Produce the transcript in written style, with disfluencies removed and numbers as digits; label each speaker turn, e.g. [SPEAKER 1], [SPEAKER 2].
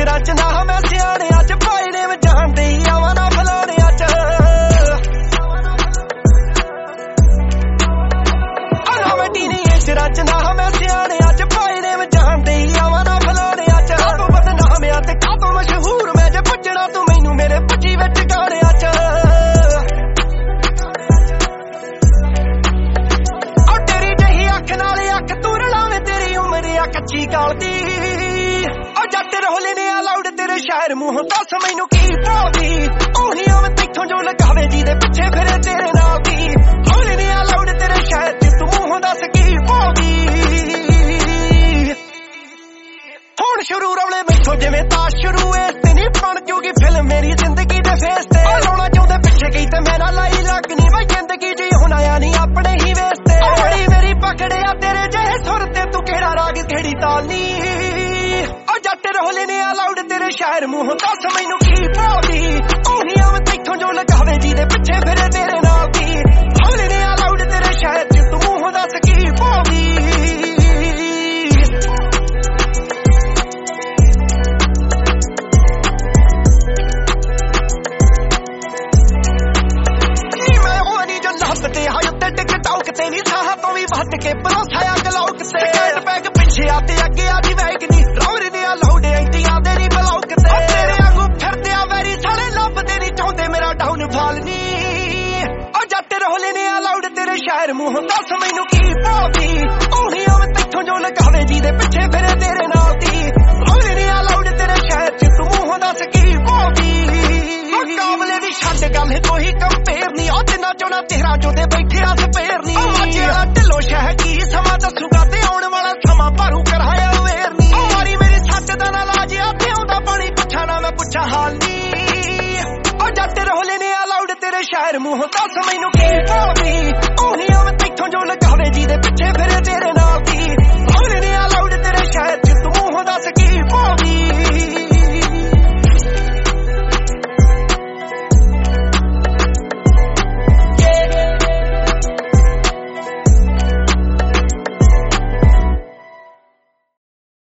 [SPEAKER 1] ਨੇਚਰਾਂ ਚ ਨਾ ਮੈਂ ਸਿਆਣਿਆਂ ਚ ਪਾਏ ਨੇ ਮੈਂ ਜਾਣਦੇ ਹੀ ਆਵਾਂ ਨਾ ਫਲਾਣਿਆਂ ਚ ਮੈਂ ਟੀਨੇਜਰਾਂ ਚ ਨਾ ਮੈਂ ਸਿਆਣਿਆਂ ਚ ਪਾਏ ਨੇ ਮੈਂ ਜਾਣਦੇ ਹੀ ਆਵਾਂ ਨਾ ਫਲਾਣਿਆਂ ਚ ਕਾਹਤੋਂ ਬਦਨਾਮ ਆ ਤੇ ਕਾਹਤੋਂ ਮਸ਼ਹੂਰ ਮੈਂ ਜੇ ਪੁੱਛਣਾ ਤੂੰ ਮੈਨੂੰ ਮੇਰੇ 25 ਵਿੱਚ ਗਾਣਿਆਂ ਚ ਉਹ ਤੇਰੀ ਜਿਹੀ ਅੱਖ ਨਾਲ ਅੱਖ ਤੂੰ ਰਲਾਵੇਂ ਤੇਰੀ ਉਮਰ ਆ ਕੱਚੀ ਕਾਲ ਦੀ ਉਹ ਜੱਟ ਰੋਲੇ ਨੇ ਅਲਾਉਡ ਤੇਰੇ ਸ਼ਹਿਰ ਮੂੰਹੋਂ ਦੱਸ ਮੈਨੂੰ ਕੀ ਭਾਉਂਦੀ ਉਹੀ ਆਵੇਂ ਤੈਥੋਂ ਜੋ ਲਗਾਵੇ ਜਿਹਦੇ ਪਿੱਛੇ ਫਿਰੇ ਤੇਰੇ ਨਾਲ ਦੀ ਰੋਲੇ ਨੇ ਅਲਾਉਡ ਤੇਰੇ ਸ਼ਹਿਰ ਚ ਤੂੰ ਮੂੰਹੋਂ ਦੱਸ ਕੀ ਭਾਉਂਦੀ ਹੁਣ ਸ਼ੁਰੂ ਰੌਲੇ ਮੈਥੋਂ ਜਿਵੇਂ ਤਾਸ਼ ਸ਼ੁਰੂ ਏ ਤੇ ਨਹੀਂ ਬਣ ਜੂਗੀ ਫਿਲਮ ਮੇਰੀ ਜ਼ਿੰਦਗੀ ਦੇ ਫੇਸ ਤੇ ਲਾਉਣਾ ਚਾਹੁੰਦੇ ਪਿੱਛੇ ਗਈ ਤੇ ਮੈਂ ਨਾ ਲਾਈ ਲੱਗਣੀ ਵਾ ਜ਼ਿੰਦਗੀ ਜੀ ਹੁਣ ਆਇਆ ਨਹੀਂ ਆਪਣੇ ਹੀ ਵੇਸ ਤੇ ਬੜੀ ਮੇਰੀ ਪਕੜਿਆ ਤੇਰੇ ਜਿਹੇ ਸੁਰ ਤੇ ਤੂੰ ਕਿਹੜਾ ਰਾਗ ਕਿਹੜੀ ਤਾਲ ਨੀ ਉਹ ਜੱਟ ਰੋਲੇ ਨੇ ਅਲਾਉਡ ਤੇਰੇ ਸ਼ਹਿਰ ਮੂੰਹੋਂ ਦੱਸ ਮੈਨੂੰ ਕੀ ਭਾਉਂਦੀ ਉਹੀ ਆਵੇਂ ਤੈਥੋਂ ਜੋ ਲਗਾਵੇ ਜਿਹਦੇ ਪਿੱਛੇ ਫਿਰੇ ਤੇਰੇ ਨਾਲ ਦੀ ਰੋਲੇ ਨੇ ਅਲਾਉਡ ਤੇਰੇ ਸ਼ਹਿਰ ਚ ਤੂੰ ਮੂੰਹੋਂ ਦੱਸ ਕੀ ਭਾਉਂਦੀ ਤੇ ਹਾਏ ਉੱਤੇ ਟਿਕਟੌਕ ਤੇ ਨਹੀਂ ਸਾਹਾਂ ਤੋਂ ਵੀ ਵੱਟ ਕੇ ਭਰੋਸਾ ਗਲੌਕ ਤੇ ਸਕੈਟ ਬੈਗ ਪਿੱਛੇ ਆ ਤੇ ਅੱਗੇ ਆ ਦੀ ਵੈਗ ਨੀ ਰੌਰੇ ਨੇ ਆ ਲਾਉਂਦੇ ਐਂਟੀਆਂ ਦੇ ਨਹੀਂ ਬਲੌਕ ਤੇ ਤੇਰੇ ਵਾਂਗੂ ਫਿਰਦੇ ਆ ਵੈਰੀ ਸਾਲੇ ਲੱਭਦੇ ਨਹੀਂ ਚਾਹੁੰਦੇ ਮੇਰਾ ਡਾਊਨ ਫਾਲ ਨੀ ਉਹ ਜੱਟ ਰੋਲੇ ਨੇ ਆ ਲਾਉਡ ਤੇਰੇ ਸ਼ਹਿਰ ਮੂੰਹੋਂ ਦੱਸ ਮੈਨੂੰ ਕੀ ਭਾਉਂਦੀ ਉਹੀ ਆਵੇਂ ਤੈਥੋਂ ਜੋ ਲਗਾਵੇ ਜਿਹਦੇ ਪਿੱਛੇ ਫਿਰੇ ਤੇਰੇ ਨਾਲ ਦੀ ਰੌਰੇ ਨੇ ਆ ਲਾਉਡ ਤੇਰੇ ਸ਼ਹਿਰ ਚ ਤੂੰ ਮੂੰਹੋਂ ਦੱਸ ਕੀ ਭਾਉਂਦੀ ਮੁਕਾਬਲੇ ਦੀ ਛੱਡ ਗੱਲ ਕੋਈ ਕੰਪੇਅਰ ਨਹੀਂ ਉਹ ਜਿੰਨਾ ਚੋਣਾ ਤੇਰਾ ਜੋਦੇ ਬੈਠੇ ਆ ਸਪੇਰ ਨਹੀਂ ਉਹ ਜਿਹੜਾ ਢਿੱਲੋਂ ਸ਼ਹਿਰ ਕੀ ਸਮਾਂ ਦੱਸੂਗਾ ਤੇ ਆਉਣ ਵਾਲਾ ਸਮਾਂ ਭਾਰੂ ਕਰਾਇਆ ਵੇਰ ਨਹੀਂ ਉਹ ਮਾਰੀ ਮੇਰੀ ਸੱਚ ਦਾ ਨਾ ਲਾਜ ਤੇ ਆਉਂਦਾ ਪਾਣੀ ਪੁੱਛਾ ਨਾ ਮੈਂ ਪੁੱਛਾਂ ਹਾਲ ਨਹੀਂ ਉਹ ਜੱਟ ਰੋਲੇ ਨੇ ਅਲਾਉਡ ਤੇਰੇ ਸ਼ਹਿਰ ਮੂੰਹੋਂ ਦੱਸ ਮੈਨੂੰ ਕੀ ਭਾਉਂਦੀ